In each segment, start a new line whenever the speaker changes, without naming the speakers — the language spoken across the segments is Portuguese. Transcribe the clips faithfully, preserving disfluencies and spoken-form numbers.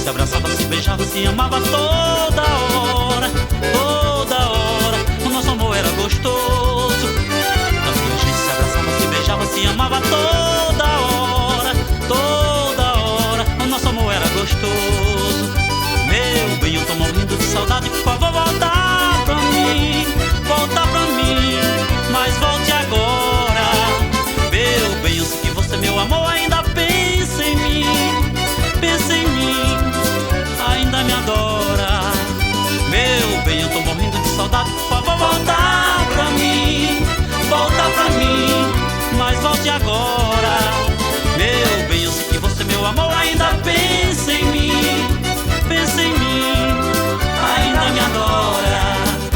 se abraçava, se beijava, se amava toda hora, toda hora. O nosso amor era gostoso. Assim a gente se abraçava, se beijava, se amava toda hora, toda hora. O nosso amor era gostoso. Meu bem, eu tô morrendo de saudade, por favor, volta pra mim, volta pra mim, mas volte agora. Meu bem, eu sei que você, meu amor, ainda pensa em mim, pensa em mim, ainda me adora. Meu bem, eu tô morrendo de saudade, por favor, volta pra mim, volta pra mim, mas volte agora. Meu bem, eu sei que você, meu amor, ainda pensa em mim, pensa em mim, ainda me adora.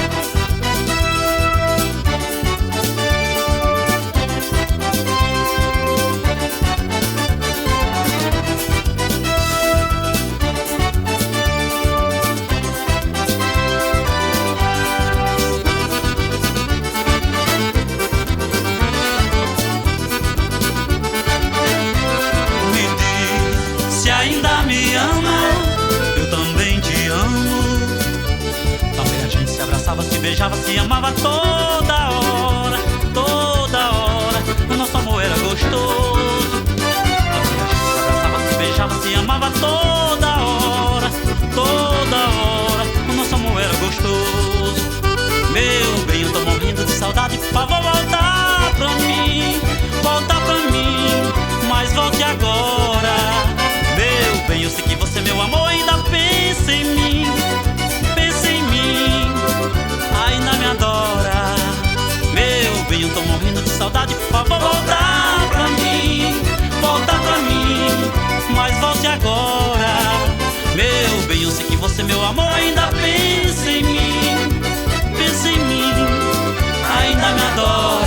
Ainda me ama, eu também te amo. Também a gente se abraçava, se beijava, se amava toda hora, toda hora. O nosso amor era gostoso. Também a gente se abraçava, se beijava, se amava toda hora, toda hora. O nosso amor era gostoso. Meu bem, eu tô morrendo de saudade, por favor, volta pra mim, volta pra mim, mas volte agora. Meu bem, eu sei que você, meu amor, ainda pensa em mim, pensa em mim, ainda me adora. Meu bem, eu tô morrendo de saudade, por favor, volta pra mim, volta pra mim, mas volte agora. Meu bem, eu sei que você, meu amor, ainda pensa em mim, pensa em mim, ainda me adora.